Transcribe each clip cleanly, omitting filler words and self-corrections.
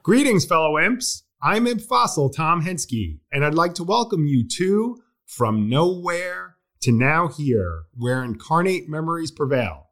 Greetings, fellow imps. I'm Imp Fossil Tom Henske, and I'd like to welcome you to From Nowhere to Now Here, where incarnate memories prevail.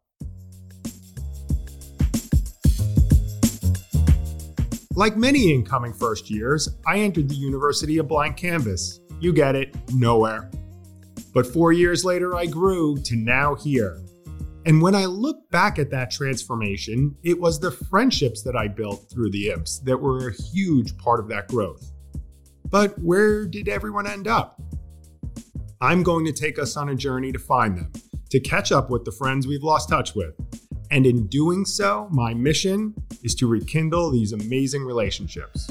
Like many incoming first years, I entered the university a blank canvas. You get it, nowhere. But 4 years later, I grew to now here. And when I look back at that transformation, it was the friendships that I built through the imps that were a huge part of that growth. But where did everyone end up? I'm going to take us on a journey to find them, to catch up with the friends we've lost touch with. And in doing so, my mission is to rekindle these amazing relationships.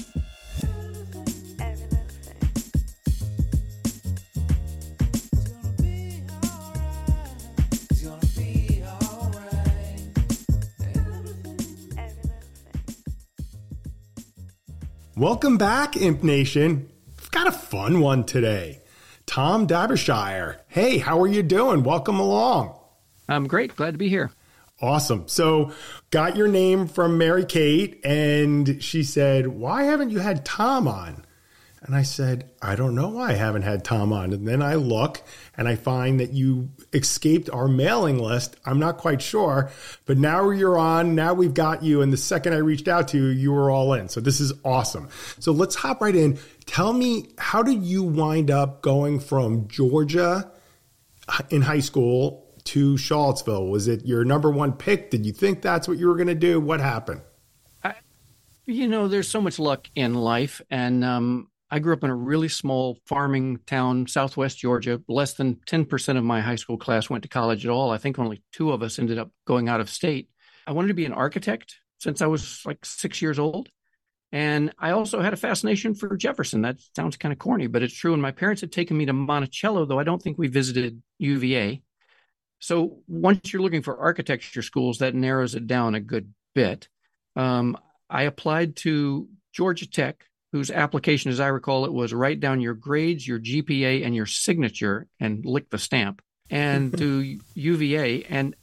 Welcome back, Imp Nation. I've got a fun one today. Tom Dabershire. Hey, how are you doing? Welcome along. I'm great. Glad to be here. Awesome. So got your name from Mary Kate, and she said, why haven't you had Tom on? And I said, I don't know why I haven't had Tom on. And then I look and I find that you escaped our mailing list. I'm not quite sure, but now you're on. Now we've got you. And the second I reached out to you, you were all in. So this is awesome. So let's hop right in. Tell me, how did you wind up going from Georgia in high school to Charlottesville? Was it your number one pick? Did you think that's what you were going to do? What happened? There's so much luck in life. And I grew up in a really small farming town, Southwest Georgia. Less than 10% of my high school class went to college at all. I think only 2 of us ended up going out of state. I wanted to be an architect since I was like 6 years old. And I also had a fascination for Jefferson. That sounds kind of corny, but it's true. And my parents had taken me to Monticello, though I don't think we visited UVA. So once you're looking for architecture schools, that narrows it down a good bit. I applied to Georgia Tech, whose application, as I recall, it was write down your grades, your GPA, and your signature and lick the stamp, and to UVA. And,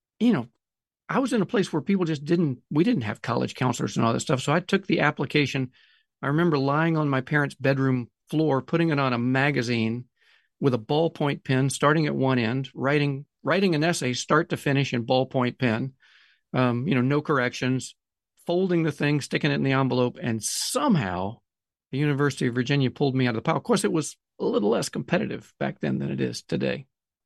I was in a place where people we didn't have college counselors and all that stuff. So I took the application. I remember lying on my parents' bedroom floor, putting it on a magazine with a ballpoint pen, starting at one end, writing an essay start to finish in ballpoint pen, no corrections, folding the thing, sticking it in the envelope, and somehow the University of Virginia pulled me out of the pile. Of course, it was a little less competitive back then than it is today.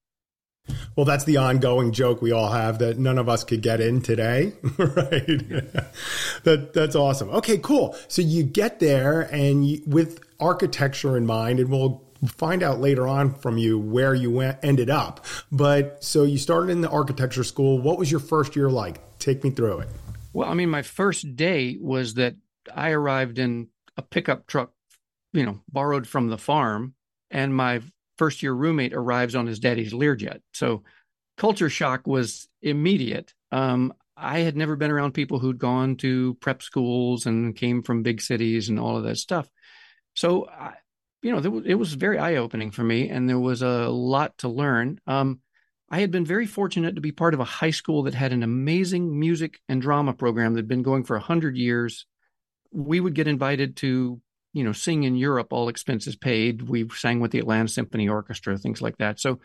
Well, that's the ongoing joke we all have, that none of us could get in today, right? That's awesome. Okay, cool. So you get there and with architecture in mind, and we'll find out later on from you where you ended up. But so you started in the architecture school. What was your first year like? Take me through it. Well, my first day was that I arrived in a pickup truck, borrowed from the farm, and my first year roommate arrives on his daddy's Learjet. So culture shock was immediate. I had never been around people who'd gone to prep schools and came from big cities and all of that stuff. So, it was very eye-opening for me, and there was a lot to learn. I had been very fortunate to be part of a high school that had an amazing music and drama program that had been going for 100 years. We would get invited to, sing in Europe, all expenses paid. We sang with the Atlanta Symphony Orchestra, things like that. So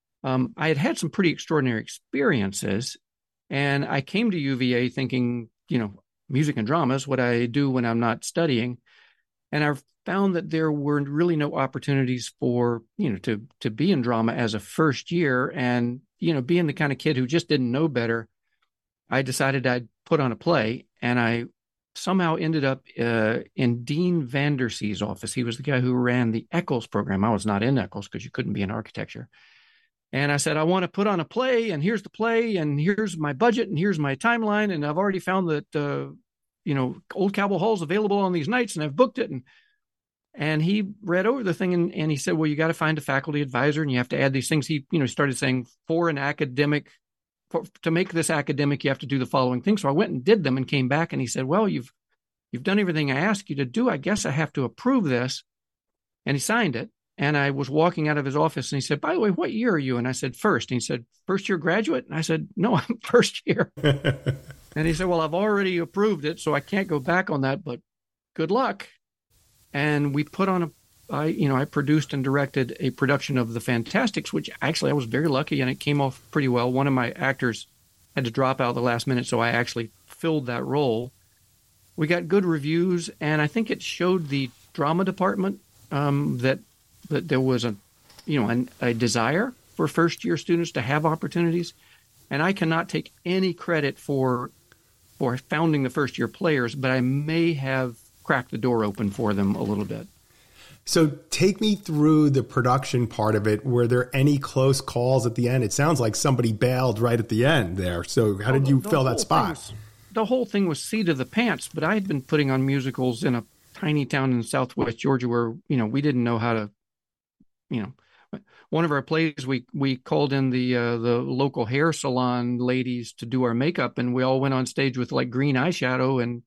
I had some pretty extraordinary experiences. And I came to UVA thinking, music and drama is what I do when I'm not studying. And I found that there were really no opportunities for, to be in drama as a first year. And, being the kind of kid who just didn't know better, I decided I'd put on a play, and I somehow ended up in Dean Vandersee's office. He was the guy who ran the Eccles program. I was not in Eccles because you couldn't be in architecture. And I said, I want to put on a play, and here's the play, and here's my budget, and here's my timeline. And I've already found that, Old Cowboy Hall's available on these nights, and I've booked it. And he read over the thing, and he said, well, you got to find a faculty advisor, and you have to add these things. He, started saying, to make this academic, you have to do the following things. So I went and did them and came back, and he said, well, you've done everything I asked you to do. I guess I have to approve this. And he signed it. And I was walking out of his office, and he said, by the way, what year are you? And I said, first. And he said, first year graduate? And I said, no, I'm first year. And he said, well, I've already approved it, so I can't go back on that, but good luck. And we put on I produced and directed a production of The Fantasticks, which actually I was very lucky and it came off pretty well. One of my actors had to drop out the last minute, so I actually filled that role. We got good reviews, and I think it showed the drama department that there was a desire for first-year students to have opportunities. And I cannot take any credit for founding the first-year players, but I may have cracked the door open for them a little bit. So take me through the production part of it. Were there any close calls at the end? It sounds like somebody bailed right at the end there. So how did you fill that spot? The whole thing was seat of the pants, but I had been putting on musicals in a tiny town in Southwest Georgia where, we didn't know how to, one of our plays, we called in the local hair salon ladies to do our makeup, and we all went on stage with like green eyeshadow and,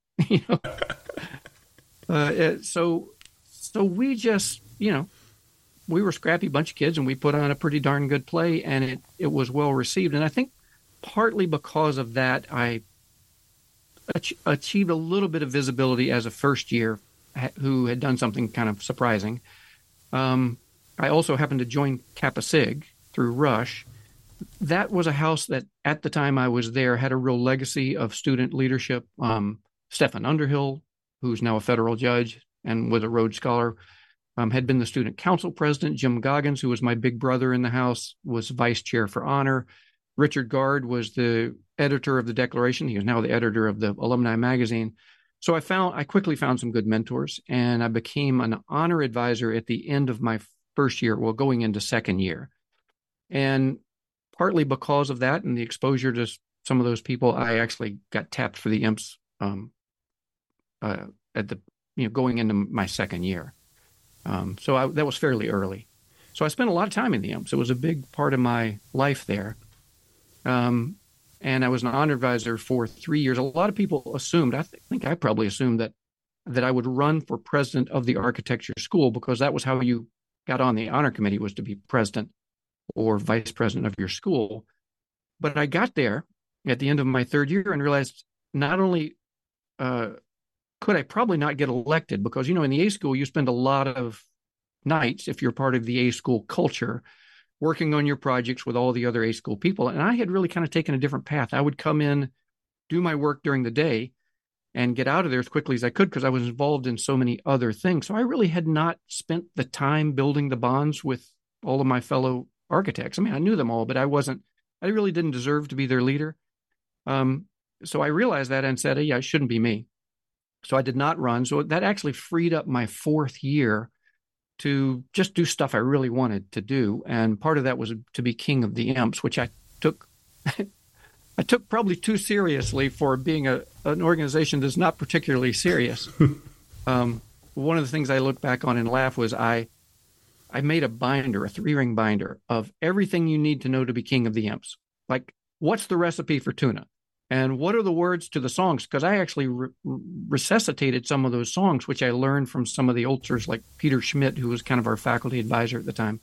so we just, we were a scrappy bunch of kids and we put on a pretty darn good play, and it was well received. And I think partly because of that, I achieved a little bit of visibility as a first year who had done something kind of surprising. I also happened to join Kappa Sig through Rush. That was a house that at the time I was there had a real legacy of student leadership. Stefan Underhill, who's now a federal judge and was a Rhodes Scholar, had been the student council president. Jim Goggins, who was my big brother in the house, was vice chair for honor. Richard Gard was the editor of the Declaration. He is now the editor of the Alumni Magazine. So I quickly found some good mentors, and I became an honor advisor at the end of my first year, going into second year. And partly because of that and the exposure to some of those people, I actually got tapped for the Imps going into my second year. That was fairly early. So I spent a lot of time in the Imps. It was a big part of my life there. And I was an honor advisor for 3 years. A lot of people assumed, I think I probably assumed that I would run for president of the architecture school, because that was how you got on the honor committee, was to be president or vice president of your school. But I got there at the end of my third year and realized not only could I probably not get elected, because, in the A school, you spend a lot of nights, if you're part of the A school culture, working on your projects with all the other A school people. And I had really kind of taken a different path. I would come in, do my work during the day, and get out of there as quickly as I could, because I was involved in so many other things. So I really had not spent the time building the bonds with all of my fellow architects. I mean, I knew them all, but I really didn't deserve to be their leader. So I realized that and said, yeah, it shouldn't be me. So I did not run. So that actually freed up my fourth year to just do stuff I really wanted to do. And part of that was to be king of the Imps, which I took probably too seriously for being an organization that's not particularly serious. One of the things I look back on and laugh was I made a binder, a 3-ring binder of everything you need to know to be king of the Imps. Like, what's the recipe for tuna? And what are the words to the songs? Because I actually resuscitated some of those songs, which I learned from some of the ultras like Peter Schmidt, who was kind of our faculty advisor at the time.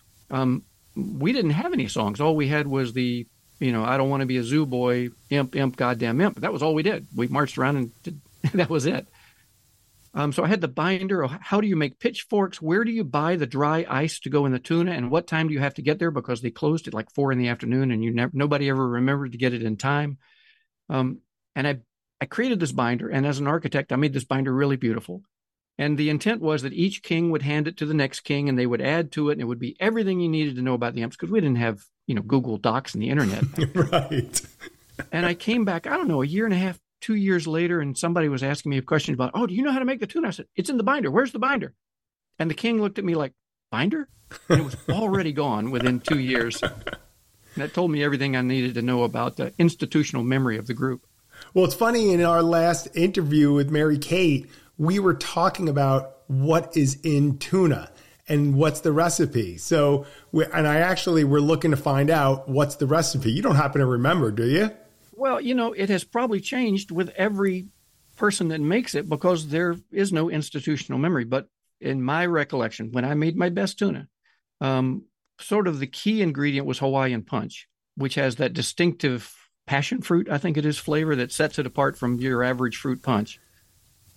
We didn't have any songs. All we had was the, I don't want to be a zoo boy, imp, goddamn imp. That was all we did. We marched around and that was it. So I had the binder of how do you make pitchforks? Where do you buy the dry ice to go in the tuna? And what time do you have to get there? Because they closed at like 4 p.m. and nobody ever remembered to get it in time. And I created this binder, and as an architect, I made this binder really beautiful. And the intent was that each king would hand it to the next king, and they would add to it, and it would be everything you needed to know about the Imps, because we didn't have, Google Docs and the internet. Right. And I came back, I don't know, a year and a half, 2 years later, and somebody was asking me a question about, do you know how to make the tuna? I said, it's in the binder. Where's the binder? And the king looked at me like, binder? And it was already gone within 2 years. And that told me everything I needed to know about the institutional memory of the group. Well, it's funny, in our last interview with Mary Kate, we were talking about what is in tuna and what's the recipe. So, I actually were looking to find out what's the recipe. You don't happen to remember, do you? Well, it has probably changed with every person that makes it, because there is no institutional memory. But in my recollection, when I made my best tuna, sort of the key ingredient was Hawaiian punch, which has that distinctive passion fruit, I think it is, flavor that sets it apart from your average fruit punch.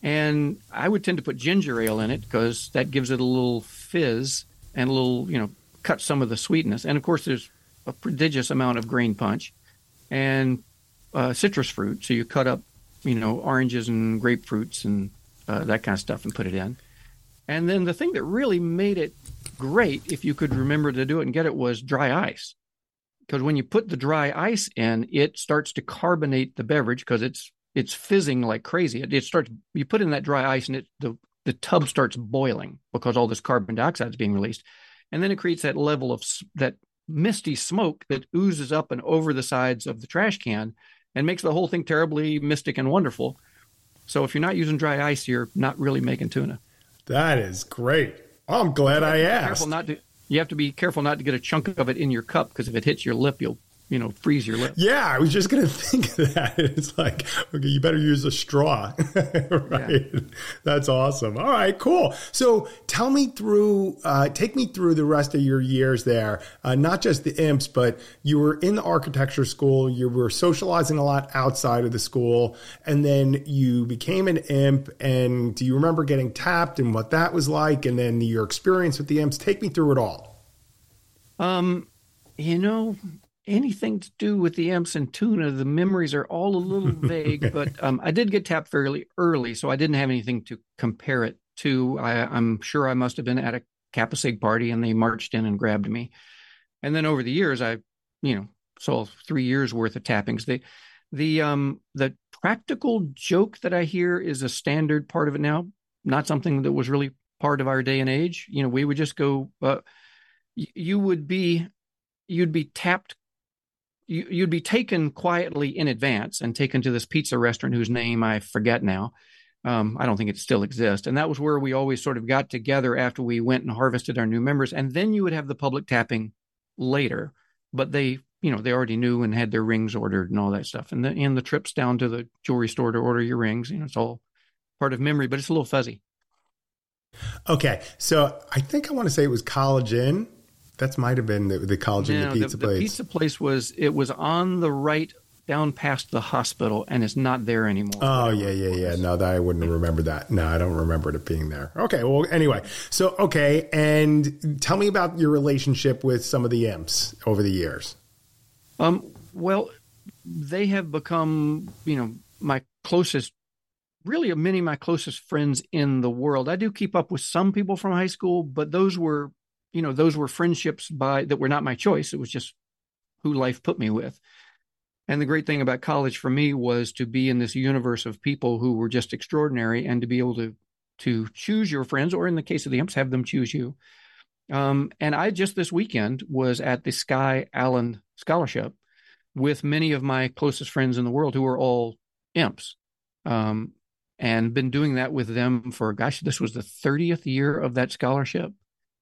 And I would tend to put ginger ale in it because that gives it a little fizz and a little, cut some of the sweetness. And of course, there's a prodigious amount of grain punch and citrus fruit. So you cut up, oranges and grapefruits and that kind of stuff and put it in. And then the thing that really made it great, if you could remember to do it and get it, was dry ice. Because when you put the dry ice in, it starts to carbonate the beverage because it's fizzing like crazy. It starts, you put in that dry ice and the tub starts boiling because all this carbon dioxide is being released. And then it creates that level of that misty smoke that oozes up and over the sides of the trash can and makes the whole thing terribly mystic and wonderful. So if you're not using dry ice, you're not really making tuna. That is great. I'm glad I asked. You have to be careful not to get a chunk of it in your cup because if it hits your lip, you'll freeze your lip. Yeah, I was just going to think of that. It's like, okay, you better use a straw. Right. Yeah. That's awesome. All right, cool. So take me through the rest of your years there, not just the imps, but you were in the architecture school. You were socializing a lot outside of the school, and then you became an imp. And do you remember getting tapped and what that was like? And then your experience with the imps? Take me through it all. Anything to do with the imps and tuna, the memories are all a little vague, but I did get tapped fairly early, so I didn't have anything to compare it to. I'm sure I must have been at a Kappa Sig party and they marched in and grabbed me. And then over the years, I saw 3 years worth of tappings. The practical joke that I hear is a standard part of it now, not something that was really part of our day and age. We would just go, you'd be tapped. You'd be taken quietly in advance and taken to this pizza restaurant whose name I forget now. I don't think it still exists. And that was where we always sort of got together after we went and harvested our new members. And then you would have the public tapping later. But they already knew and had their rings ordered and all that stuff. And the trips down to the jewelry store to order your rings, it's all part of memory, but it's a little fuzzy. Okay. So I think I want to say it was College Inn. That might have been the College Inn, the pizza place. The pizza place was on the right down past the hospital, and it's not there anymore. Oh, yeah. No, I wouldn't remember that. No, I don't remember it being there. Okay, well, anyway. So, okay, and tell me about your relationship with some of the imps over the years. Well, they have become, my closest, really many of my closest friends in the world. I do keep up with some people from high school, but those were friendships that were not my choice. It was just who life put me with. And the great thing about college for me was to be in this universe of people who were just extraordinary and to be able to choose your friends, or in the case of the imps, have them choose you. And I just this weekend was at the Sky Allen Scholarship with many of my closest friends in the world who are all imps. And been doing that with them for, this was the 30th year of that scholarship.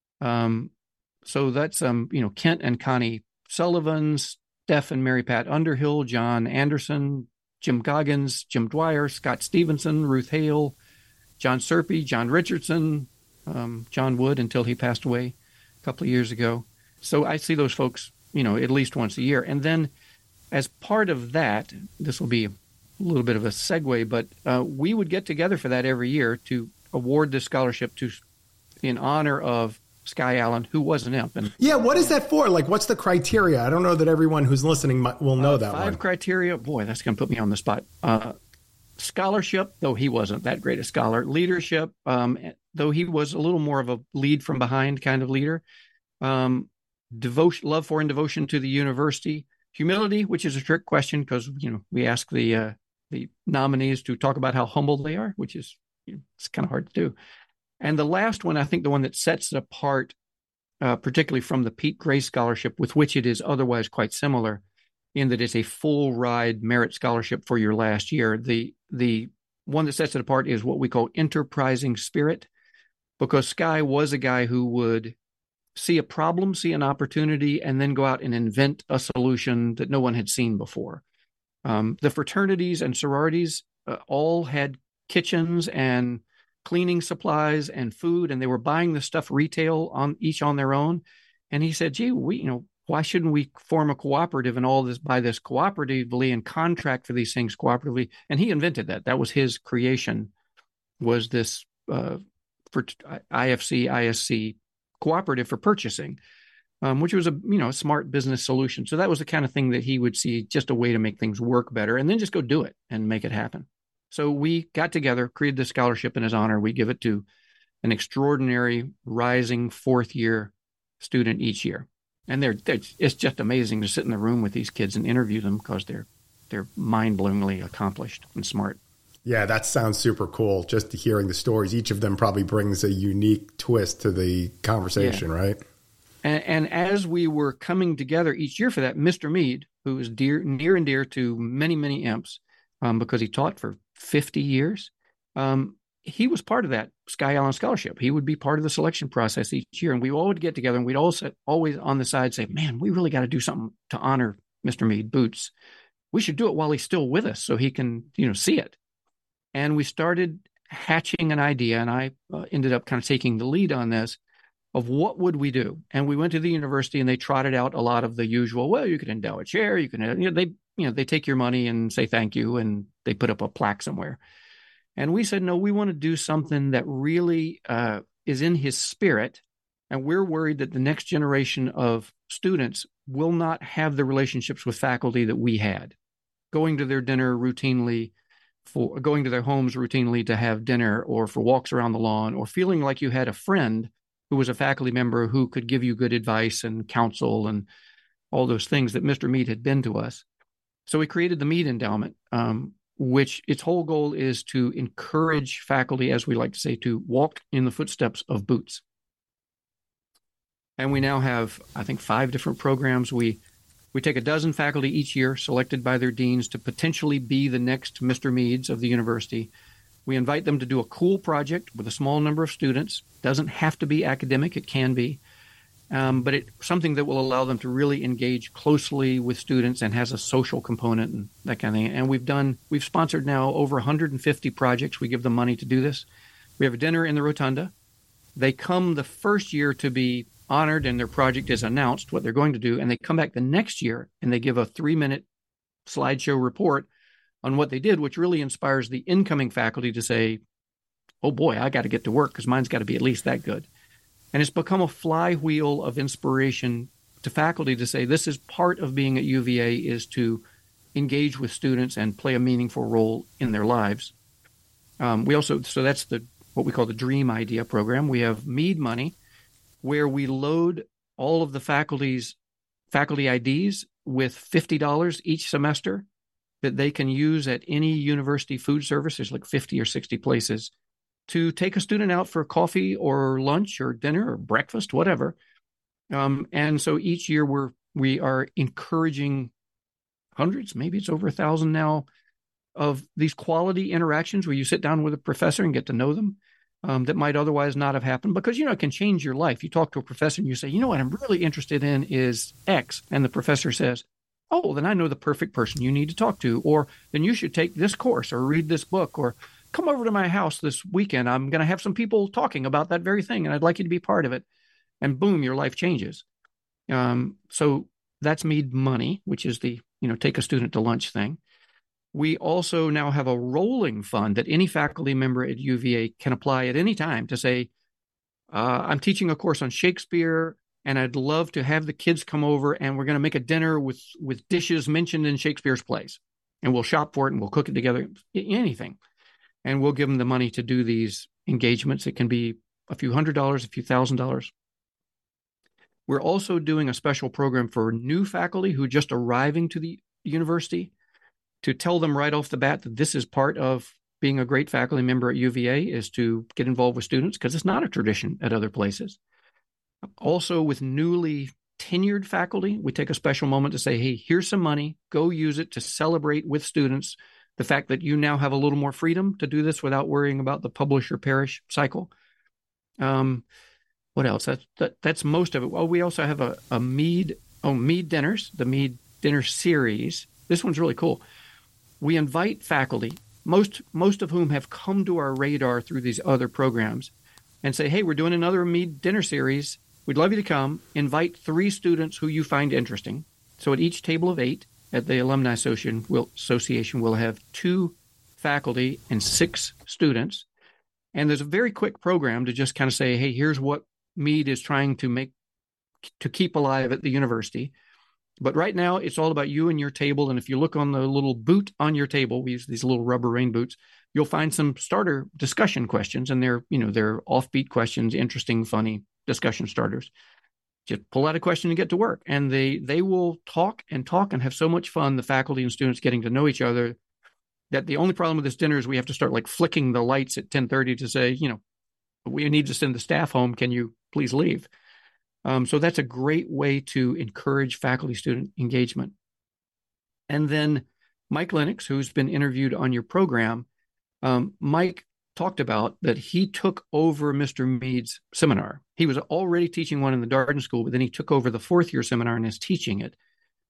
So that's, Kent and Connie Sullivan, Steph and Mary Pat Underhill, John Anderson, Jim Goggins, Jim Dwyer, Scott Stevenson, Ruth Hale, John Serpy, John Richardson, John Wood until he passed away a couple of years ago. So I see those folks, at least once a year. And then as part of that, this will be a little bit of a segue, but we would get together for that every year to award this scholarship in honor of Sky Allen, who was an imp. And, what is that for? Like, what's the criteria? I don't know that everyone who's listening will know that 5 criteria. Boy, that's going to put me on the spot. Scholarship, though he wasn't that great a scholar. Leadership, though he was a little more of a lead from behind kind of leader. Devotion, love for and devotion to the university. Humility, which is a trick question because, we ask the nominees to talk about how humble they are, which is it's kind of hard to do. And the last one, I think the one that sets it apart, particularly from the Pete Gray Scholarship, with which it is otherwise quite similar, in that it's a full ride merit scholarship for your last year. The one that sets it apart is what we call enterprising spirit, because Sky was a guy who would see a problem, see an opportunity, and then go out and invent a solution that no one had seen before. The fraternities and sororities all had kitchens and cleaning supplies and food, and they were buying the stuff retail on their own. And he said, gee, why shouldn't we form a cooperative and all this, buy this cooperatively and contract for these things cooperatively? And he invented that. That was his creation. was this for IFC, ISC cooperative for purchasing, which was a smart business solution. So that was the kind of thing that he would see just a way to make things work better, and then just go do it and make it happen. So we got together, created the scholarship in his honor. We give it to an extraordinary rising fourth year student each year. And it's just amazing to sit in the room with these kids and interview them because they're mind-blowingly accomplished and smart. Yeah, that sounds super cool. Just hearing the stories, each of them probably brings a unique twist to the conversation, right? And as we were coming together each year for that, Mr. Mead, who is near and dear to many, many imps, because he taught for 50 years, he was part of that Sky Island Scholarship. He would be part of the selection process each year. And we all would get together and we'd always on the side say, man, we really got to do something to honor Mr. Mead Boots. We should do it while he's still with us so he can, see it. And we started hatching an idea, and I ended up kind of taking the lead on this, of what would we do. And we went to the university and they trotted out a lot of the usual, well, you could endow a chair, you can, they take your money and say thank you, and they put up a plaque somewhere. And we said, no, we want to do something that really is in his spirit. And we're worried that the next generation of students will not have the relationships with faculty that we had. Going to their dinner routinely, for going to their homes routinely to have dinner, or for walks around the lawn, or feeling like you had a friend who was a faculty member who could give you good advice and counsel and all those things that Mr. Mead had been to us. So we created the Mead Endowment, which its whole goal is to encourage faculty, as we like to say, to walk in the footsteps of Boots. And we now have, I think, 5 different programs. We take a dozen faculty each year, selected by their deans to potentially be the next Mr. Meads of the university. We invite them to do a cool project with a small number of students. Doesn't have to be academic, it can be. But it's something that will allow them to really engage closely with students and has a social component and that kind of thing. And we've sponsored now over 150 projects. We give them money to do this. We have a dinner in the Rotunda. They come the first year to be honored and their project is announced, what they're going to do. And they come back the next year and they give a 3-minute slideshow report on what they did, which really inspires the incoming faculty to say, oh boy, I got to get to work because mine's got to be at least that good. And it's become a flywheel of inspiration to faculty to say this is part of being at UVA, is to engage with students and play a meaningful role in their lives. So that's what we call the Dream Idea program. We have Mead Money, where we load all of the faculty IDs with $50 each semester that they can use at any university food service. There's like 50 or 60 places to take a student out for coffee or lunch or dinner or breakfast, whatever. And so each year we are encouraging hundreds, maybe it's over 1,000 now, of these quality interactions where you sit down with a professor and get to know them. That might otherwise not have happened because, it can change your life. You talk to a professor and you say, what I'm really interested in is X. And the professor says, oh, then I know the perfect person you need to talk to. Or then you should take this course or read this book or come over to my house this weekend. I'm going to have some people talking about that very thing and I'd like you to be part of it. And boom, your life changes. So that's Mead Money, which is the, take a student to lunch thing. We also now have a rolling fund that any faculty member at UVA can apply at any time to say, I'm teaching a course on Shakespeare, and I'd love to have the kids come over, and we're going to make a dinner with dishes mentioned in Shakespeare's plays. And we'll shop for it, and we'll cook it together, anything. And we'll give them the money to do these engagements. It can be a few $100s, a few $1,000s. We're also doing a special program for new faculty who are just arriving to the university, to tell them right off the bat that this is part of being a great faculty member at UVA, is to get involved with students, because it's not a tradition at other places. Also, with newly tenured faculty, we take a special moment to say, hey, here's some money, go use it to celebrate with students the fact that you now have a little more freedom to do this without worrying about the publish or perish cycle. What else? That's most of it. Well, we also have a Mead Dinners, the Mead Dinner Series. This one's really cool. We invite faculty, most of whom have come to our radar through these other programs, and say, hey, we're doing another Mead Dinner Series. We'd love you to come. Invite 3 students who you find interesting. So at each table of 8 at the Alumni Association, we'll have 2 faculty and 6 students. And there's a very quick program to just kind of say, hey, here's what Mead is trying to keep alive at the university. But right now, it's all about you and your table. And if you look on the little boot on your table, we use these little rubber rain boots, you'll find some starter discussion questions. And they're offbeat questions, interesting, funny discussion starters. Just pull out a question and get to work. And they will talk and have so much fun, the faculty and students getting to know each other, that the only problem with this dinner is we have to start like flicking the lights at 10:30 to say, we need to send the staff home. Can you please leave? So that's a great way to encourage faculty-student engagement. And then Mike Lennox, who's been interviewed on your program, Mike talked about that he took over Mr. Mead's seminar. He was already teaching one in the Darden School, but then he took over the fourth-year seminar and is teaching it.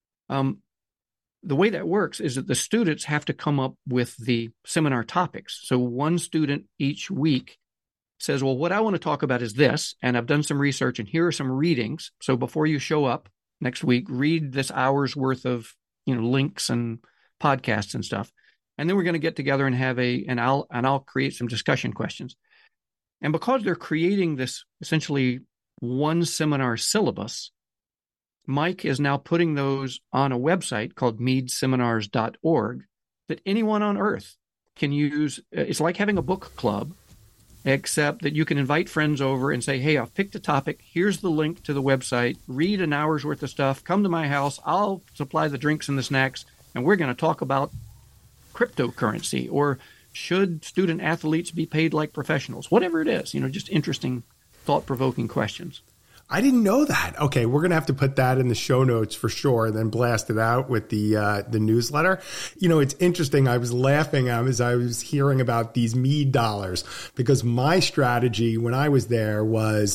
The way that works is that the students have to come up with the seminar topics. So one student each week says, well, what I want to talk about is this, and I've done some research, and here are some readings. So before you show up next week, read this hour's worth of links and podcasts and stuff. And then we're going to get together and have I'll create some discussion questions. And because they're creating this essentially one seminar syllabus, Mike is now putting those on a website called meadseminars.org that anyone on earth can use. It's like having a book club, except that you can invite friends over and say, hey, I've picked a topic. Here's the link to the website. Read an hour's worth of stuff. Come to my house. I'll supply the drinks and the snacks. And we're going to talk about cryptocurrency, or should student athletes be paid like professionals? Whatever it is, just interesting, thought-provoking questions. I didn't know that. Okay, we're going to have to put that in the show notes for sure, and then blast it out with the newsletter. It's interesting. I was laughing as I was hearing about these Mead dollars, because my strategy when I was there was,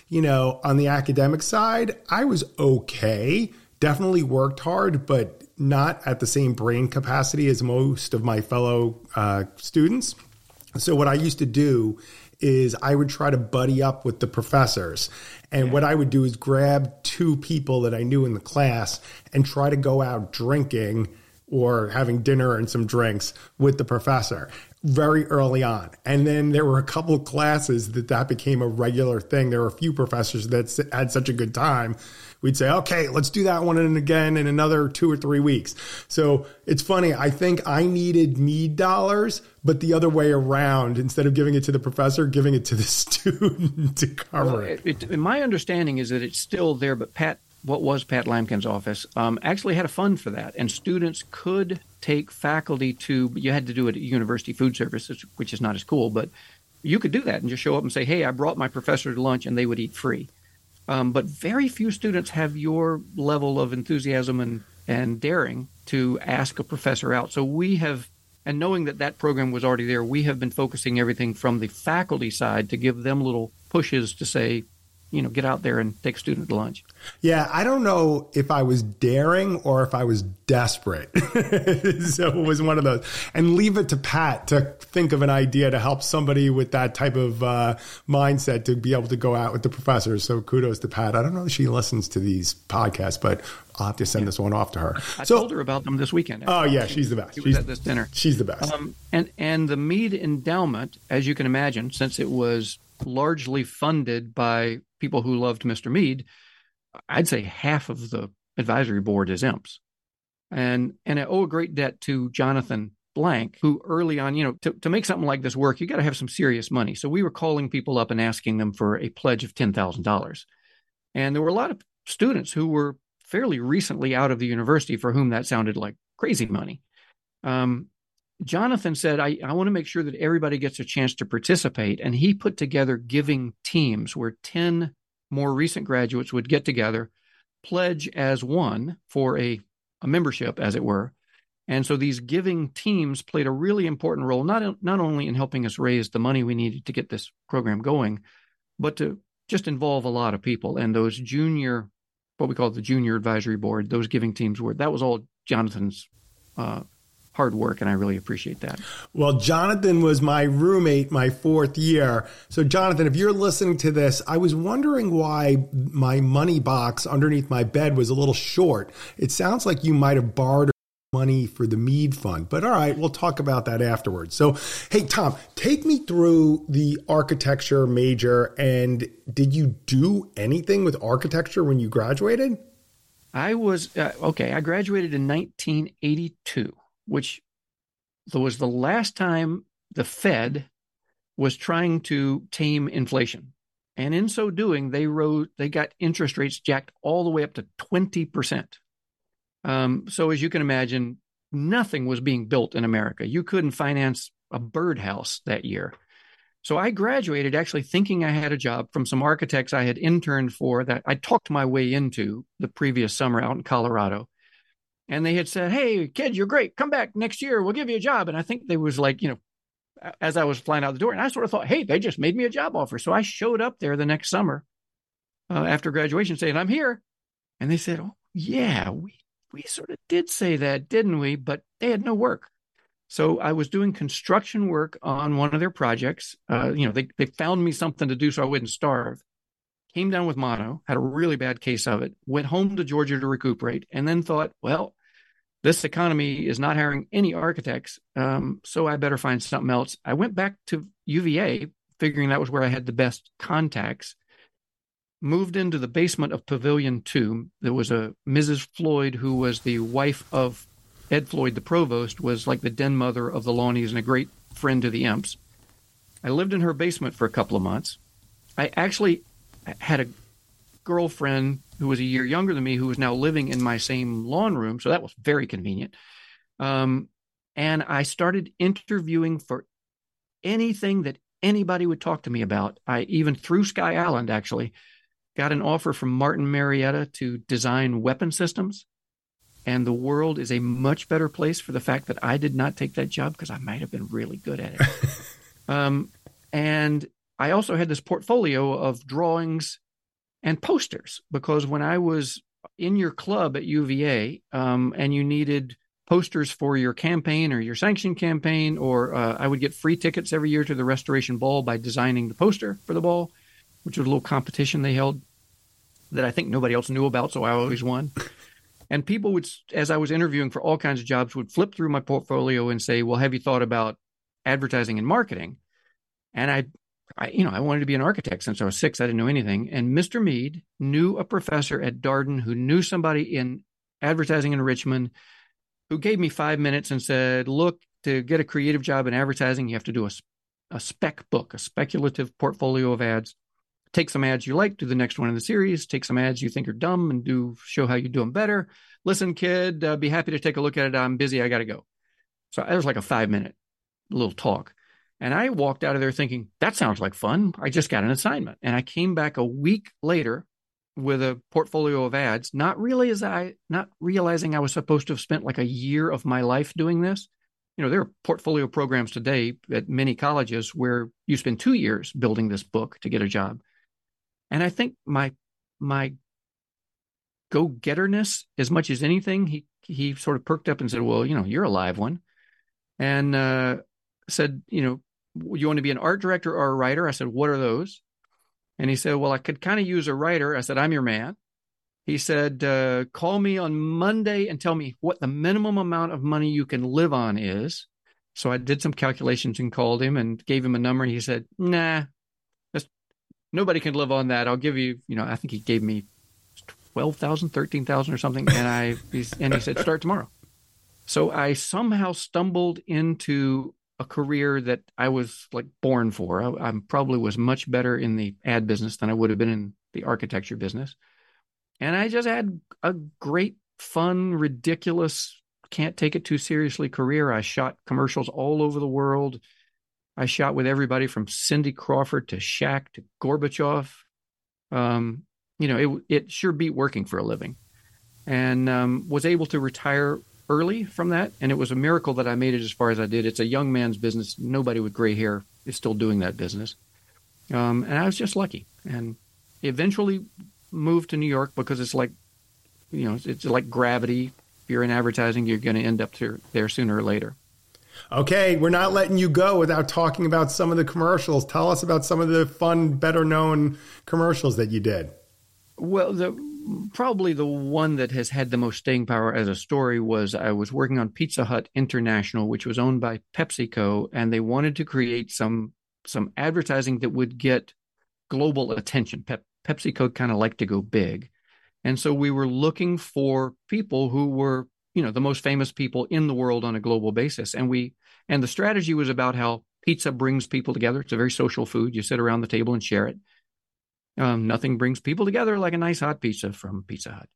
on the academic side, I was okay, definitely worked hard, but not at the same brain capacity as most of my fellow students. So what I used to do is I would try to buddy up with the professors. And what I would do is grab two people that I knew in the class and try to go out drinking or having dinner and some drinks with the professor very early on. And then there were a couple of classes that became a regular thing. There were a few professors that had such a good time. We'd say, okay, let's do that one and again in another 2 or 3 weeks. So it's funny. I think I needed Mead dollars, but the other way around, instead of giving it to the professor, giving it to the student to cover it. My understanding is that it's still there, but what was Pat Lamkin's office, actually had a fund for that. And students could take faculty you had to do it at University Food Service, which is not as cool, but you could do that and just show up and say, hey, I brought my professor to lunch, and they would eat free. But very few students have your level of enthusiasm and daring to ask a professor out. So we have, and knowing that program was already there, we have been focusing everything from the faculty side to give them little pushes to say, get out there and take a student to lunch. Yeah, I don't know if I was daring or if I was desperate. So it was one of those. And leave it to Pat to think of an idea to help somebody with that type of mindset to be able to go out with the professors. So kudos to Pat. I don't know if she listens to these podcasts, but I'll have to send this one off to her. I told her about them this weekend. Oh, yeah, she's the best. She was at this dinner. She's the best. And the Mead Endowment, as you can imagine, since it was largely funded by people who loved Mr. Mead, I'd say half of the advisory board is imps. And I owe a great debt to Jonathan Blank, who early on, to make something like this work, you got to have some serious money. So we were calling people up and asking them for a pledge of $10,000. And there were a lot of students who were fairly recently out of the university for whom that sounded like crazy money. Jonathan said, I want to make sure that everybody gets a chance to participate. And he put together giving teams where 10 more recent graduates would get together, pledge as one for a membership, as it were. And so these giving teams played a really important role, not only in helping us raise the money we needed to get this program going, but to just involve a lot of people. And those what we call the junior advisory board, those giving teams that was all Jonathan's hard work, and I really appreciate that. Well, Jonathan was my roommate my 4th year. So, Jonathan, if you're listening to this, I was wondering why my money box underneath my bed was a little short. It sounds like you might have borrowed money for the Mead Fund. But all right, we'll talk about that afterwards. So, hey, Tom, take me through the architecture major. And did you do anything with architecture when you graduated? I was, I graduated in 1982, which was the last time the Fed was trying to tame inflation. And in so doing, they got interest rates jacked all the way up to 20%. So as you can imagine, nothing was being built in America. You couldn't finance a birdhouse that year. So I graduated actually thinking I had a job from some architects I had interned for that I talked my way into the previous summer out in Colorado. And they had said, hey, kid, you're great. Come back next year. We'll give you a job. And I think they was like, as I was flying out the door, and I sort of thought, hey, they just made me a job offer. So I showed up there the next summer after graduation saying, I'm here. And they said, oh, yeah, we sort of did say that, didn't we? But they had no work. So I was doing construction work on one of their projects. They found me something to do so I wouldn't starve. Came down with mono, had a really bad case of it, went home to Georgia to recuperate, and then thought, well, this economy is not hiring any architects, so I better find something else. I went back to UVA, figuring that was where I had the best contacts, moved into the basement of Pavilion 2. There was a Mrs. Floyd, who was the wife of Ed Floyd, the provost, was like the den mother of the Lawneys and a great friend to the Imps. I lived in her basement for a couple of months. I actually had a girlfriend who was a year younger than me who was now living in my same lawn room, so that was very convenient. And I started interviewing for anything that anybody would talk to me about. I even, through Sky Island, actually, got an offer from Martin Marietta to design weapon systems. And the world is a much better place for the fact that I did not take that job because I might have been really good at it. And I also had this portfolio of drawings and posters, because when I was in your club at UVA and you needed posters for your campaign or your sanction campaign, or I would get free tickets every year to the Restoration Ball by designing the poster for the ball, which was a little competition they held that I think nobody else knew about, so I always won. And people would, as I was interviewing for all kinds of jobs, would flip through my portfolio and say, well, have you thought about advertising and marketing? And I wanted to be an architect since I was 6. I didn't know anything. And Mr. Mead knew a professor at Darden who knew somebody in advertising in Richmond, who gave me 5 minutes and said, look, to get a creative job in advertising, you have to do a spec book, a speculative portfolio of ads. Take some ads you like, do the next one in the series. Take some ads you think are dumb and show how you do them better. Listen, kid, be happy to take a look at it. I'm busy. I got to go. So it was like a 5-minute little talk. And I walked out of there thinking, that sounds like fun. I just got an assignment. And I came back a week later with a portfolio of ads, not realizing I was supposed to have spent like a year of my life doing this. There are portfolio programs today at many colleges where you spend 2 years building this book to get a job. And I think my go-getterness, as much as anything, he sort of perked up and said, well, you're a live one. And said, you want to be an art director or a writer? I said, what are those? And he said, well, I could kind of use a writer. I said, I'm your man. He said, call me on Monday and tell me what the minimum amount of money you can live on is. So I did some calculations and called him and gave him a number. And he said, nah, nobody can live on that. I'll give you, I think he gave me 12,000, 13,000 or something. And he said, start tomorrow. So I somehow stumbled into a career that I was like born for. I probably was much better in the ad business than I would have been in the architecture business. And I just had a great, fun, ridiculous, can't take it too seriously career. I shot commercials all over the world. I shot with everybody from Cindy Crawford to Shaq to Gorbachev. It sure beat working for a living, and was able to retire early from that. And it was a miracle that I made it as far as I did. It's a young man's business. Nobody with gray hair is still doing that business. And I was just lucky, and eventually moved to New York because it's like, it's like gravity. If you're in advertising, you're going to end up there sooner or later. Okay, we're not letting you go without talking about some of the commercials. Tell us about some of the fun, better known commercials that you did. Well, probably the one that has had the most staying power as a story was I was working on Pizza Hut International, which was owned by PepsiCo, and they wanted to create some advertising that would get global attention. PepsiCo kind of liked to go big. And so we were looking for people who were, the most famous people in the world on a global basis. And the strategy was about how pizza brings people together. It's a very social food. You sit around the table and share it. Nothing brings people together like a nice hot pizza from Pizza Hut.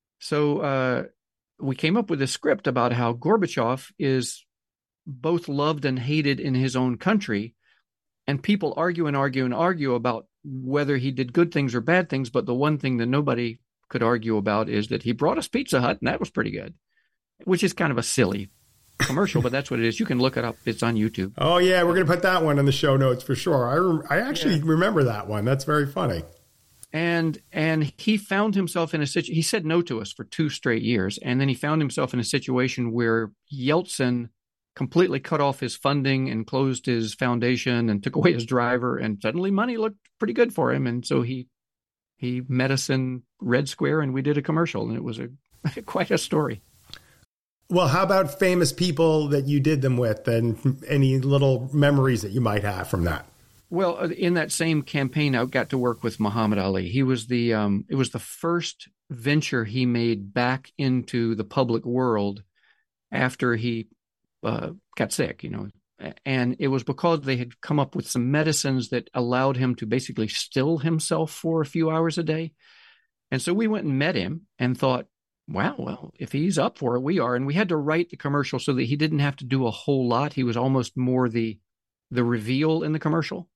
So we came up with a script about how Gorbachev is both loved and hated in his own country. And people argue and argue and argue about whether he did good things or bad things. But the one thing that nobody could argue about is that he brought us Pizza Hut, and that was pretty good, which is kind of a silly commercial, but that's what it is. You can look it up. It's on YouTube. Oh, yeah. We're going to put that one in the show notes for sure. I actually remember that one. That's very funny. And he found himself in a situation. He said no to us for 2 straight years. And then he found himself in a situation where Yeltsin completely cut off his funding and closed his foundation and took away his driver. And suddenly money looked pretty good for him. And so he met us in Red Square and we did a commercial. And it was quite a story. Well, how about famous people that you did them with and any little memories that you might have from that? Well, in that same campaign, I got to work with Muhammad Ali. He was it was the first venture he made back into the public world after he got sick, and it was because they had come up with some medicines that allowed him to basically still himself for a few hours a day. And so we went and met him and thought, wow, well, if he's up for it, we are. And we had to write the commercial so that he didn't have to do a whole lot. He was almost more the reveal in the commercial.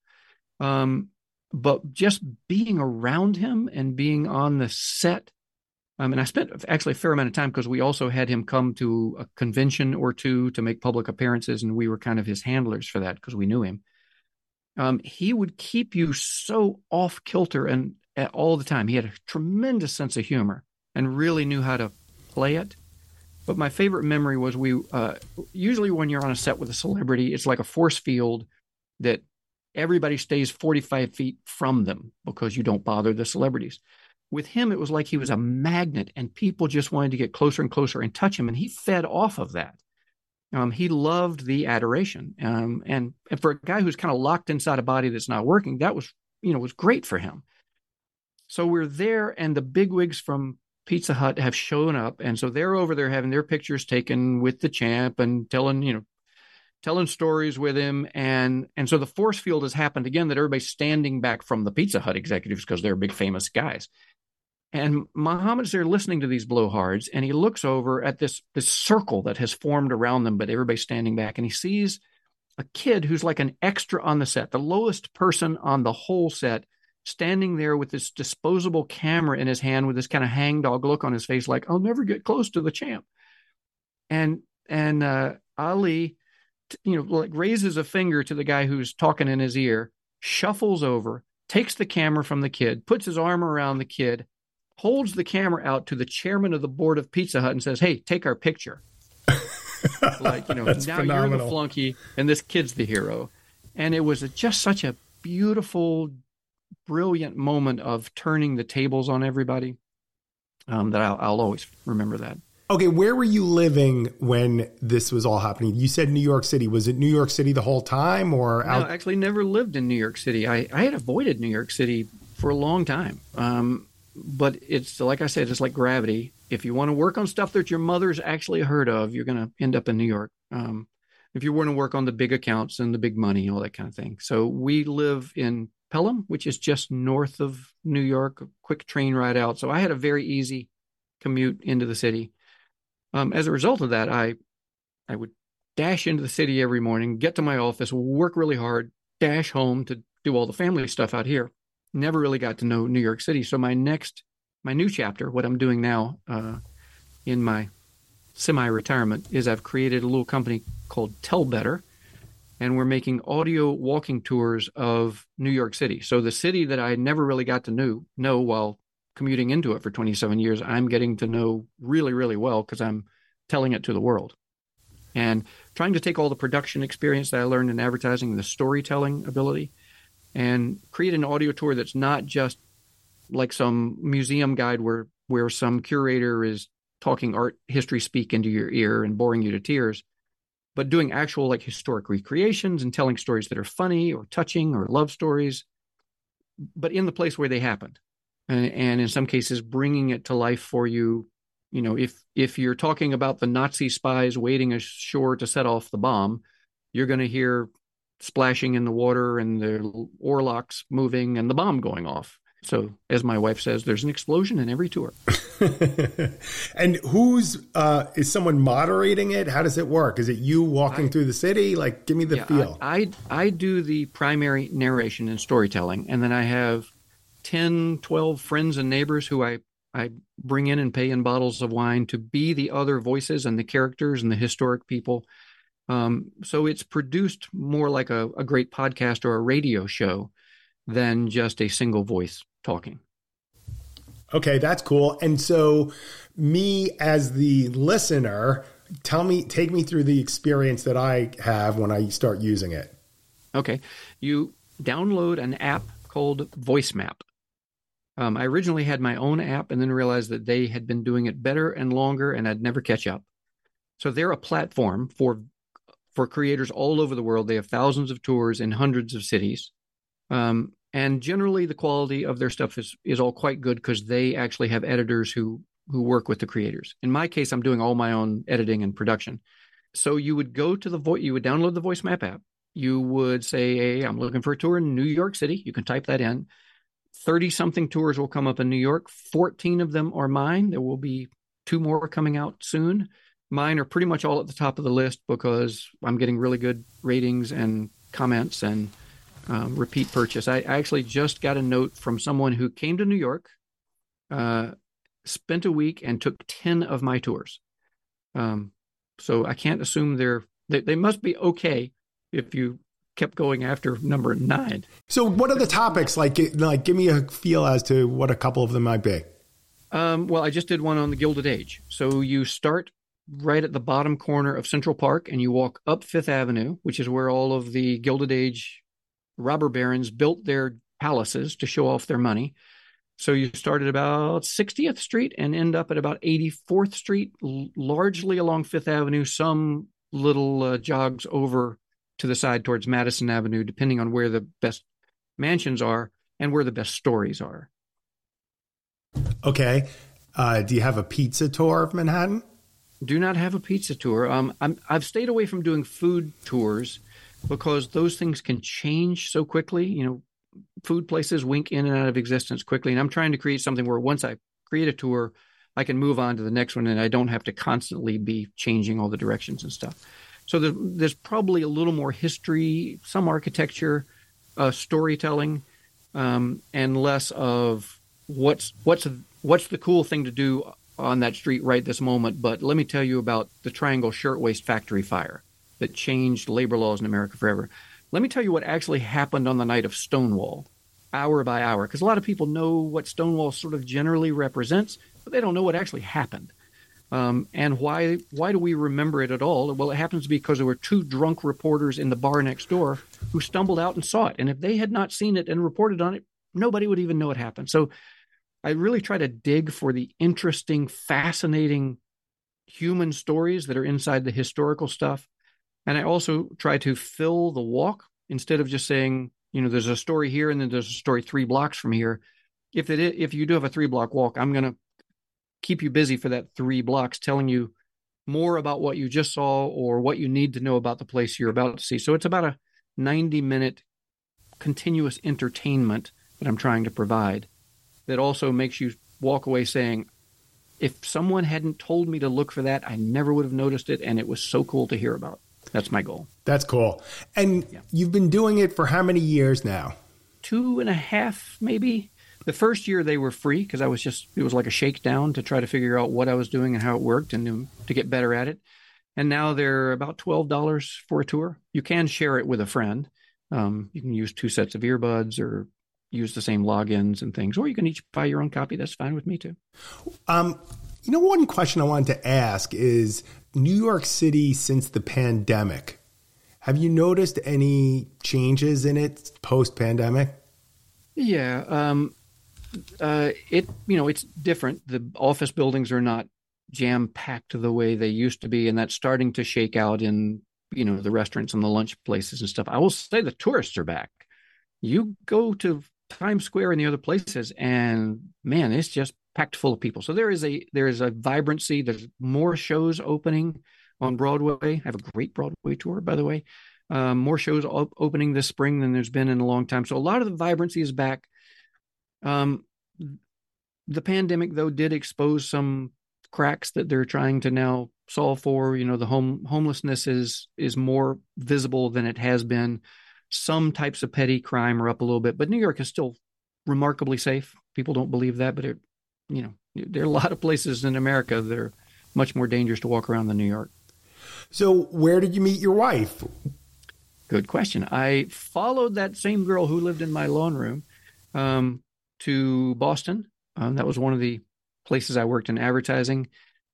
But just being around him and being on the set, and I spent actually a fair amount of time because we also had him come to a convention or two to make public appearances, and we were kind of his handlers for that because we knew him. He would keep you so off kilter and all the time. He had a tremendous sense of humor and really knew how to play it. But my favorite memory was usually when you're on a set with a celebrity, it's like a force field that everybody stays 45 feet from them because you don't bother the celebrities. With him, it was like he was a magnet and people just wanted to get closer and closer and touch him. And he fed off of that. He loved the adoration. And for a guy who's kind of locked inside a body that's not working, that was great for him. So we're there and the bigwigs from Pizza Hut have shown up. And so they're over there having their pictures taken with the champ and telling stories with him. And so the force field has happened again that everybody's standing back from the Pizza Hut executives because they're big famous guys. And Muhammad's there listening to these blowhards, and he looks over at this circle that has formed around them, but everybody's standing back, and he sees a kid who's like an extra on the set, the lowest person on the whole set, standing there with this disposable camera in his hand with this kind of hangdog look on his face, like, I'll never get close to the champ. And Ali, raises a finger to the guy who's talking in his ear, shuffles over, takes the camera from the kid, puts his arm around the kid, holds the camera out to the chairman of the board of Pizza Hut and says, hey, take our picture. Now phenomenal. You're the flunky and this kid's the hero. And it was just such a beautiful, brilliant moment of turning the tables on everybody that I'll always remember that. Okay, where were you living when this was all happening? You said New York City. Was it New York City the whole time or out? No, I actually never lived in New York City. I had avoided New York City for a long time. But it's, like I said, it's like gravity. If you want to work on stuff that your mother's actually heard of, you're going to end up in New York. If you want to work on the big accounts and the big money, all that kind of thing. So we live in Pelham, which is just north of New York, a quick train ride out. So I had a very easy commute into the city. As a result of that, I would dash into the city every morning, get to my office, work really hard, dash home to do all the family stuff out here. Never really got to know New York City. So my new chapter, what I'm doing now in my semi-retirement, is I've created a little company called Tell Better, and we're making audio walking tours of New York City. So the city that I never really got to know while commuting into it for 27 years, I'm getting to know really, really well because I'm telling it to the world. And trying to take all the production experience that I learned in advertising, the storytelling ability, and create an audio tour that's not just like some museum guide where some curator is talking art history speak into your ear and boring you to tears, but doing actual like historic recreations and telling stories that are funny or touching or love stories, but in the place where they happened. And in some cases, bringing it to life for you. You know, if you're talking about the Nazi spies waiting ashore to set off the bomb, you're going to hear splashing in the water and the oarlocks moving and the bomb going off. So, as my wife says, there's an explosion in every tour. And is someone moderating it? How does it work? Is it you walking through the city? Like, give me the feel. I do the primary narration and storytelling, and then I have 10, 12 friends and neighbors who I bring in and pay in bottles of wine to be the other voices and the characters and the historic people. So it's produced more like a great podcast or a radio show than just a single voice talking. Okay, that's cool. And so me as the listener, take me through the experience that I have when I start using it. Okay. You download an app called VoiceMap. I originally had my own app and then realized that they had been doing it better and longer and I'd never catch up. So they're a platform for creators all over the world. They have thousands of tours in hundreds of cities. And generally the quality of their stuff is all quite good because they actually have editors who work with the creators. In my case, I'm doing all my own editing and production. So you would go to you would download the VoiceMap app. You would say, hey, I'm looking for a tour in New York City. You can type that in. 30-something tours will come up in New York. 14 of them are mine. There will be 2 more coming out soon. Mine are pretty much all at the top of the list because I'm getting really good ratings and comments and repeat purchase. I actually just got a note from someone who came to New York, spent a week, and took 10 of my tours. So I can't assume they must be okay if you kept going after number 9. So what are the topics? Like give me a feel as to what a couple of them might be. Well, I just did one on the Gilded Age. So you start right at the bottom corner of Central Park and you walk up Fifth Avenue, which is where all of the Gilded Age robber barons built their palaces to show off their money. So you start at about 60th Street and end up at about 84th Street, largely along Fifth Avenue, some little jogs over to the side towards Madison Avenue, depending on where the best mansions are and where the best stories are. Okay. Do you have a pizza tour of Manhattan? Do not have a pizza tour. I've stayed away from doing food tours because those things can change so quickly. You know, food places wink in and out of existence quickly. And I'm trying to create something where once I create a tour, I can move on to the next one and I don't have to constantly be changing all the directions and stuff. So there's probably a little more history, some architecture, storytelling, and less of what's the cool thing to do on that street right this moment. But let me tell you about the Triangle Shirtwaist Factory fire that changed labor laws in America forever. Let me tell you what actually happened on the night of Stonewall, hour by hour, because a lot of people know what Stonewall sort of generally represents, but they don't know what actually happened. And why do we remember it at all? Well, it happens to be because there were 2 drunk reporters in the bar next door who stumbled out and saw it. And if they had not seen it and reported on it, nobody would even know it happened. So I really try to dig for the interesting, fascinating human stories that are inside the historical stuff. And I also try to fill the walk instead of just saying, you know, there's a story here and then there's a story 3 blocks from here. If you do have a 3-block walk, I'm going to keep you busy for that 3 blocks, telling you more about what you just saw or what you need to know about the place you're about to see. So it's about a 90-minute continuous entertainment that I'm trying to provide that also makes you walk away saying, if someone hadn't told me to look for that, I never would have noticed it, and it was so cool to hear about. That's my goal. That's cool. And You've been doing it for how many years now? 2.5, maybe. The first year they were free because it was like a shakedown to try to figure out what I was doing and how it worked and to get better at it. And now they're about $12 for a tour. You can share it with a friend. You can use 2 sets of earbuds or use the same logins and things, or you can each buy your own copy. That's fine with me too. One question I wanted to ask is New York City since the pandemic. Have you noticed any changes in it post-pandemic? Yeah. it's different. The office buildings are not jam packed the way they used to be, and that's starting to shake out in the restaurants and the lunch places and stuff. I will say the tourists are back. You go to Times Square and the other places, and man, it's just packed full of people. So there is a vibrancy. There's more shows opening on Broadway. I have a great Broadway tour, by the way. More shows opening this spring than there's been in a long time. So a lot of the vibrancy is back. Um, the pandemic, though, did expose some cracks that they're trying to now solve for. The homelessness is more visible than it has been. Some types of petty crime are up a little bit, but New York is still remarkably safe. People don't believe that, but there are a lot of places in America that are much more dangerous to walk around than New York. So where did you meet your wife? Good question. I followed that same girl who lived in my lawn room to Boston. That was one of the places I worked in advertising.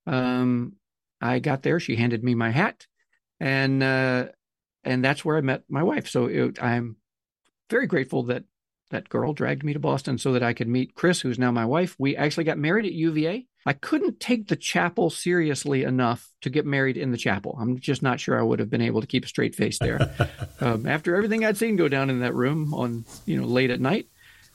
I got there. She handed me my hat, and that's where I met my wife. So I'm very grateful that that girl dragged me to Boston so that I could meet Chris, who's now my wife. We actually got married at UVA. I couldn't take the chapel seriously enough to get married in the chapel. I'm just not sure I would have been able to keep a straight face there. After everything I'd seen go down in that room on, late at night.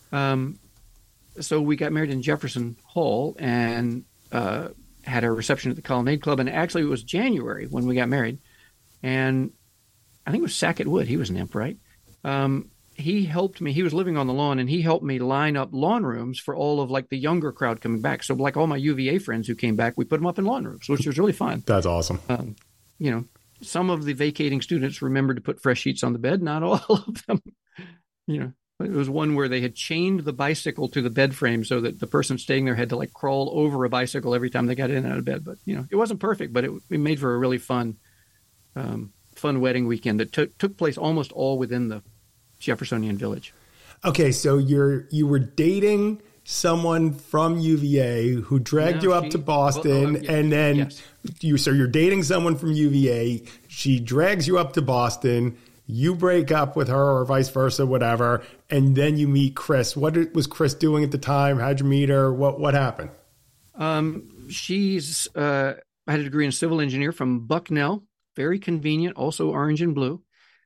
So we got married in Jefferson Hall and had a reception at the Colonnade Club. And actually it was January when we got married. And I think it was Sackett Wood. He was an imp, right? He helped me. He was living on the lawn, and he helped me line up lawn rooms for all of the younger crowd coming back. So all my UVA friends who came back, we put them up in lawn rooms, which was really fun. That's awesome. Some of the vacating students remembered to put fresh sheets on the bed. Not all of them. It was one where they had chained the bicycle to the bed frame so that the person staying there had to crawl over a bicycle every time they got in and out of bed. But it wasn't perfect, but it made for a really fun wedding weekend that took place almost all within the Jeffersonian Village. Okay, so you were dating someone from UVA who dragged you up to Boston, and then yes. you're dating someone from UVA. She drags you up to Boston. You break up with her, or vice versa, whatever, and then you meet Chris. What was Chris doing at the time? How'd you meet her? What happened? She's I had a degree in civil engineer from Bucknell. Very convenient, also orange and blue.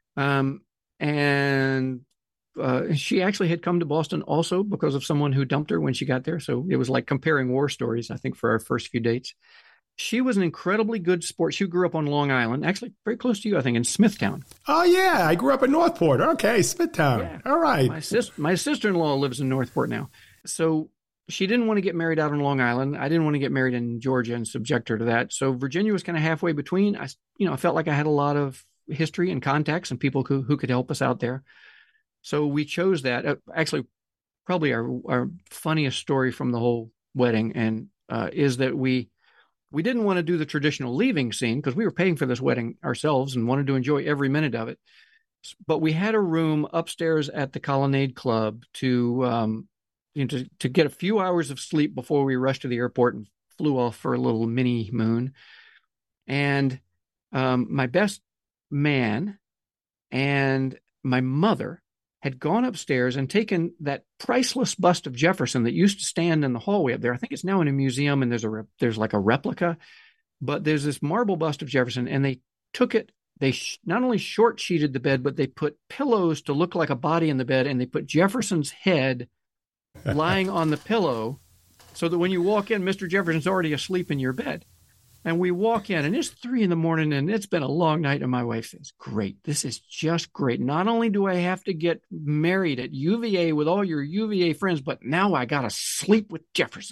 And she actually had come to Boston also because of someone who dumped her when she got there. So it was like comparing war stories, I think, for our first few dates. She was an incredibly good sport. She grew up on Long Island, actually very close to you, I think, in Smithtown. Oh, yeah. I grew up in Northport. Okay, Smithtown. Yeah. All right. My sister-in-law lives in Northport now. So she didn't want to get married out on Long Island. I didn't want to get married in Georgia and subject her to that. So Virginia was kind of halfway between. I felt like I had a lot of history and contacts and people who could help us out there. So we chose that. Actually, probably our funniest story from the whole wedding and is that we didn't want to do the traditional leaving scene because we were paying for this wedding ourselves and wanted to enjoy every minute of it. But we had a room upstairs at the Colonnade Club to get a few hours of sleep before we rushed to the airport and flew off for a little mini moon. And my best man and my mother had gone upstairs and taken that priceless bust of Jefferson that used to stand in the hallway up there. I think it's now in a museum, and there's like a replica, but there's this marble bust of Jefferson, and they took it. They not only short sheeted the bed, but they put pillows to look like a body in the bed, and they put Jefferson's head lying on the pillow so that when you walk in, Mr. Jefferson's already asleep in your bed. And we walk in, and it's 3 a.m, and it's been a long night. And my wife says, "Great, this is just great. Not only do I have to get married at UVA with all your UVA friends, but now I got to sleep with Jefferson."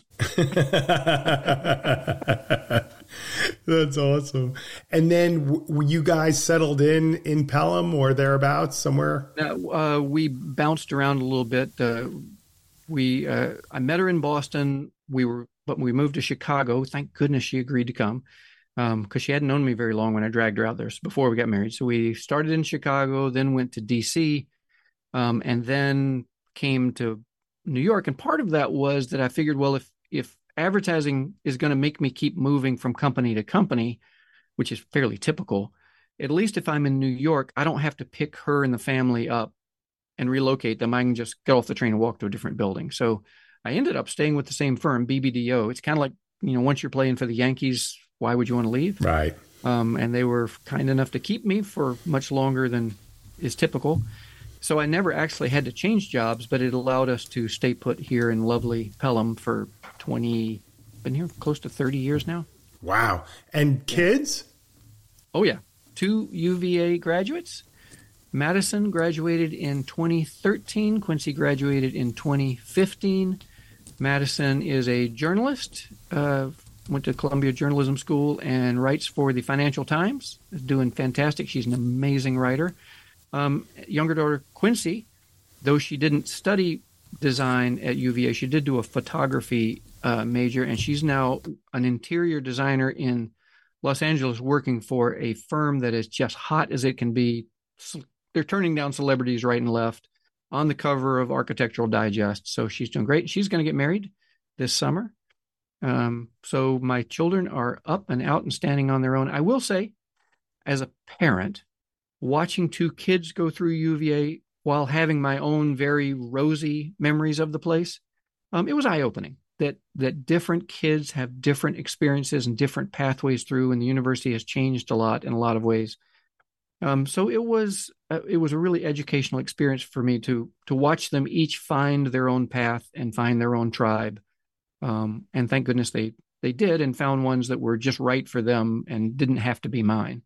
That's awesome. And then you guys settled in Pelham or thereabouts somewhere? We bounced around a little bit. I met her in Boston. But we moved to Chicago. Thank goodness she agreed to come because she hadn't known me very long when I dragged her out there before we got married. So we started in Chicago, then went to D.C., and then came to New York. And part of that was that I figured, well, if advertising is going to make me keep moving from company to company, which is fairly typical, at least if I'm in New York, I don't have to pick her and the family up and relocate them. I can just get off the train and walk to a different building. So I ended up staying with the same firm, BBDO. It's kind of like, once you're playing for the Yankees, why would you want to leave? Right. And they were kind enough to keep me for much longer than is typical. So I never actually had to change jobs, but it allowed us to stay put here in lovely Pelham for been here close to 30 years now. Wow. And kids? Oh, yeah. 2 UVA graduates. Madison graduated in 2013. Quincy graduated in 2015. Madison is a journalist, went to Columbia Journalism School and writes for the Financial Times. Is doing fantastic. She's an amazing writer. Younger daughter, Quincy, though she didn't study design at UVA, she did do a photography major, and she's now an interior designer in Los Angeles working for a firm that is just hot as it can be. They're turning down celebrities right and left on the cover of Architectural Digest. So she's doing great. She's going to get married this summer. So my children are up and out and standing on their own. I will say, as a parent, watching 2 kids go through UVA while having my own very rosy memories of the place, it was eye-opening that different kids have different experiences and different pathways through, and the university has changed a lot in a lot of ways. So it was a really educational experience for me to watch them each find their own path and find their own tribe. And thank goodness they did, and found ones that were just right for them and didn't have to be mine.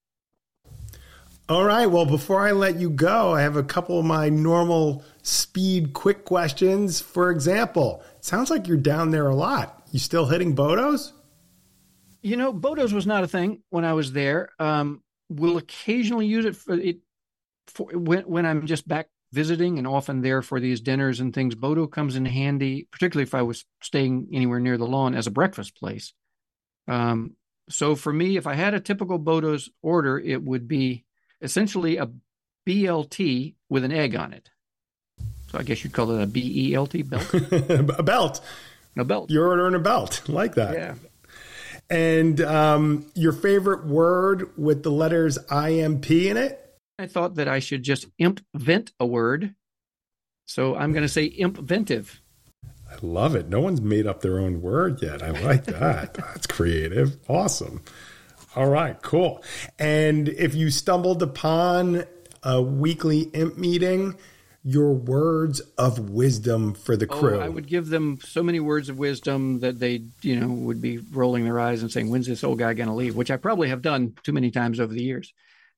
All right. Well, before I let you go, I have a couple of my normal speed quick questions. For example, it sounds like you're down there a lot. You still hitting Bodos? Bodos was not a thing when I was there. We'll occasionally use it for when I'm just back visiting, and often there for these dinners and things. Bodo comes in handy, particularly if I was staying anywhere near the lawn, as a breakfast place. So for me, if I had a typical Bodo's order, it would be essentially a BLT with an egg on it. So I guess you'd call it a BELT, belt. A belt. A belt. You're ordering a belt. Like that. Yeah. And your favorite word with the letters IMP in it? I thought that I should just impvent a word. So I'm going to say impventive. I love it. No one's made up their own word yet. I like that. That's creative. Awesome. All right, cool. And if you stumbled upon a weekly imp meeting, your words of wisdom for the crew. I would give them so many words of wisdom that they, would be rolling their eyes and saying, when's this old guy going to leave? Which I probably have done too many times over the years.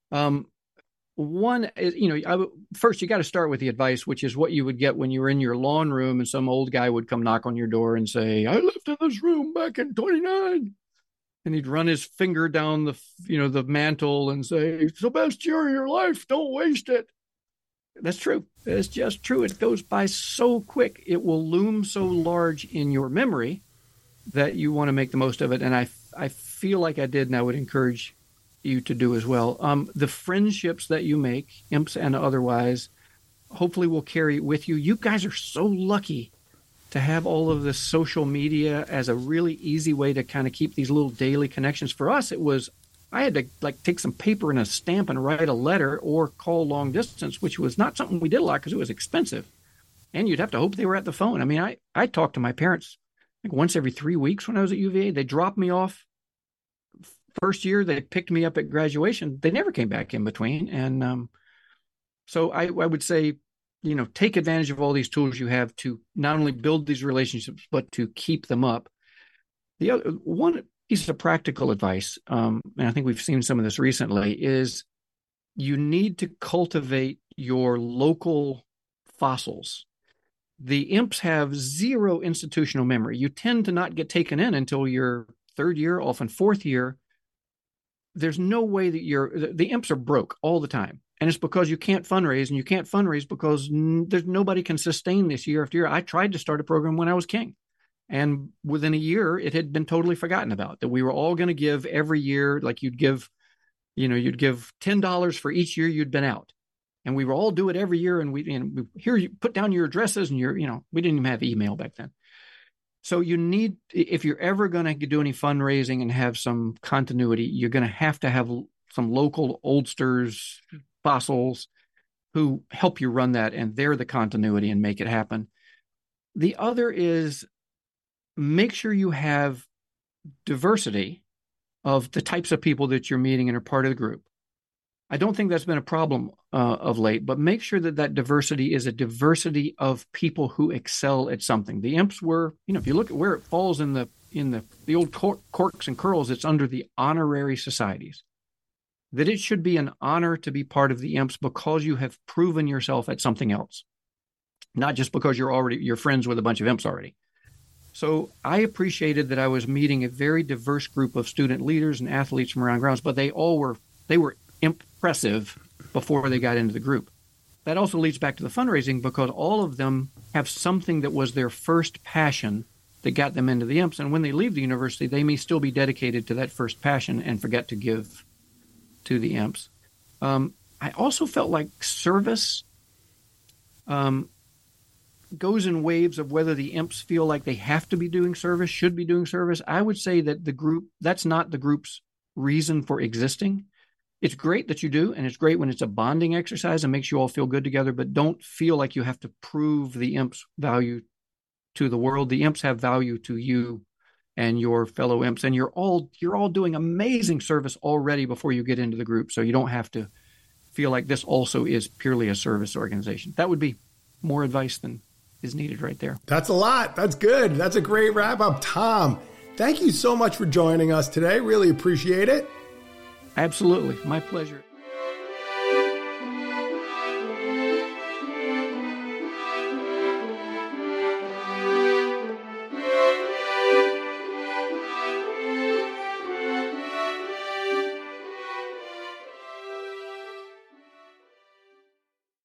One is, first you got to start with the advice, which is what you would get when you were in your lawn room and some old guy would come knock on your door and say, I lived in this room back in 29. And he'd run his finger down the mantle and say, it's the best year of your life. Don't waste it. That's true. It's just true. It goes by so quick. It will loom so large in your memory that you want to make the most of it. And I feel like I did, and I would encourage you to do as well. The friendships that you make, imps and otherwise, hopefully will carry with you. You guys are so lucky to have all of this social media as a really easy way to kind of keep these little daily connections. For us, I had to take some paper and a stamp and write a letter or call long distance, which was not something we did a lot because it was expensive. And you'd have to hope they were at the phone. I mean, I talked to my parents once every 3 weeks when I was at UVA. They dropped me off. First year, they picked me up at graduation. They never came back in between. And so I would say, take advantage of all these tools you have to not only build these relationships, but to keep them up. The other one piece of practical advice, and I think we've seen some of this recently, is you need to cultivate your local fossils. The imps have zero institutional memory. You tend to not get taken in until your 3rd year, often 4th year. There's no way that the imps are broke all the time. And it's because you can't fundraise, and you can't fundraise because there's nobody can sustain this year after year. I tried to start a program when I was king, and within a year, it had been totally forgotten about, that we were all going to give every year, like you'd give $10 for each year you'd been out. And we would all do it every year. And we here, you put down your addresses and we didn't even have email back then. So you need, if you're ever going to do any fundraising and have some continuity, you're going to have some local oldsters, fossils who help you run that, and they're the continuity and make it happen. The other is make sure you have diversity of the types of people that you're meeting and are part of the group. I don't think that's been a problem of late, but make sure that that diversity is a diversity of people who excel at something. The imps were, if you look at where it falls in the old corks and curls, it's under the honorary societies. That it should be an honor to be part of the imps because you have proven yourself at something else, not just because you're friends with a bunch of imps already. So I appreciated that I was meeting a very diverse group of student leaders and athletes from around grounds, but they were impressive before they got into the group. That also leads back to the fundraising because all of them have something that was their first passion that got them into the imps. And when they leave the university, they may still be dedicated to that first passion and forget to give to the imps. I also felt like service goes in waves of whether the imps feel like they have to be doing service, should be doing service. I would say that that's not the group's reason for existing. It's great that you do, and it's great when it's a bonding exercise and makes you all feel good together, but don't feel like you have to prove the imps' value to the world. The imps have value to you and your fellow imps, and you're all doing amazing service already before you get into the group, so you don't have to feel like this also is purely a service organization. That would be more advice than is needed right there. That's a lot. That's good. That's a great wrap up. Tom, thank you so much for joining us today. Really appreciate it. Absolutely. My pleasure.